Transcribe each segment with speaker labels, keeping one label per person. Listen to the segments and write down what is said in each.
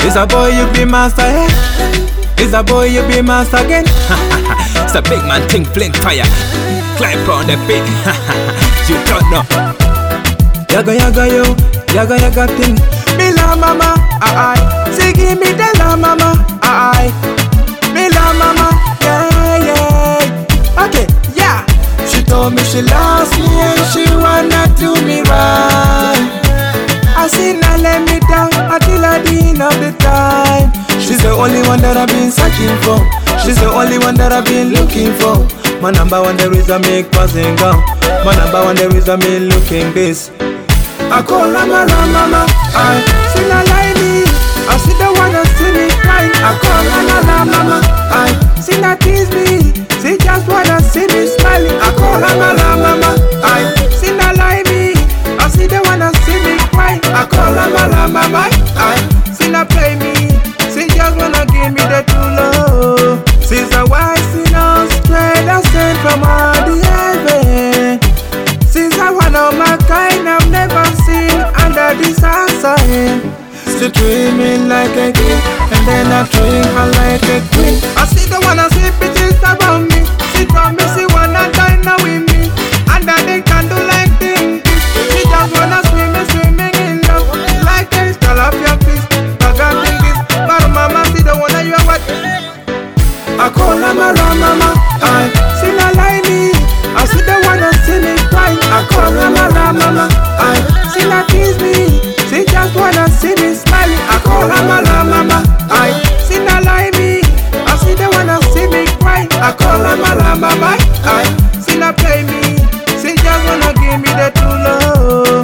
Speaker 1: Is a boy you be master, eh? Is a boy you be master again? It's a big man thing, fling fire. Climb on the beat. You don't know. Yaga yaga yo, yaga yaga thing. Me la mama, aye. Say give me the la mama, aye. Me la mama, yeah yeah. Okay, yeah. She told me she loves me and she wanna do me right. I seen her let me down until at the end of the time. She's the only one that I've been searching for. She's the only one that I've been looking for. My number one, there is a make passing down. My number one, there is a me looking this. I call her mama, I see her like me. I see the one that see me crying. I call her mama, I see her tease me. She just wanna see me smiling. I call her mama, I see her like me. I see the one that see me crying. I call her mama, I see her play me. She just wanna give me the true love. She's a wise sinner, straight and sent from all the heaven. She's a one of my kind I've never seen under this sun. She treat me like a king, and then I treat her like a queen. I see the one I see bitches around me. She told me she wanna dine with me, under the candlelight thing. She just wanna swimming in love, like a skull of your fist. I got this, but mama see the one that you are what. I call her mama, I see her like me. I see the one that see me crying. I call her mama, I see her tease me. She just wanna see me smiling. I call her mama, I see her like me. I see the one that see me crying. I call her mama, I see her play me. She just wanna give me the true love.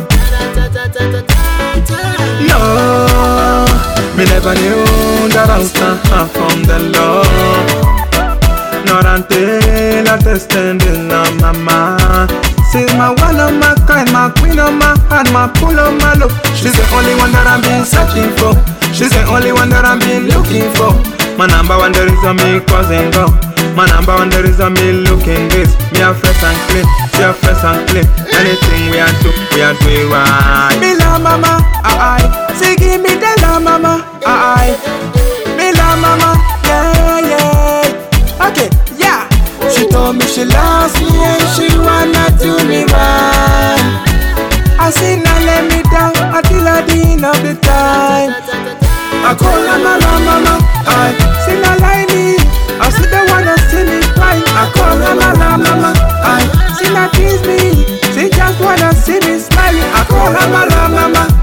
Speaker 1: No, me never knew that I was not from the Lord. Not until I tested in my mind. She's my one of my kind, my queen of my heart, my pull of my love. She's the only one that I've been searching for. She's the only one that I've been looking for. My number one, there is a me cousin go. My number one, there is a me looking this. Me a fresh and clean, she a fresh and clean. Anything we are doing right. Me la mama, aye. She give me the la mama, aye. Me la mama, yeah yeah. Okay, yeah. She told me she loves me and she wanna do me right. I seen her let me down until at the end of the time. I call her mama, I see her like me. I see the one that see me crying. I call her mama, I see her tease me. She just wanna see me smiling. I call her mama,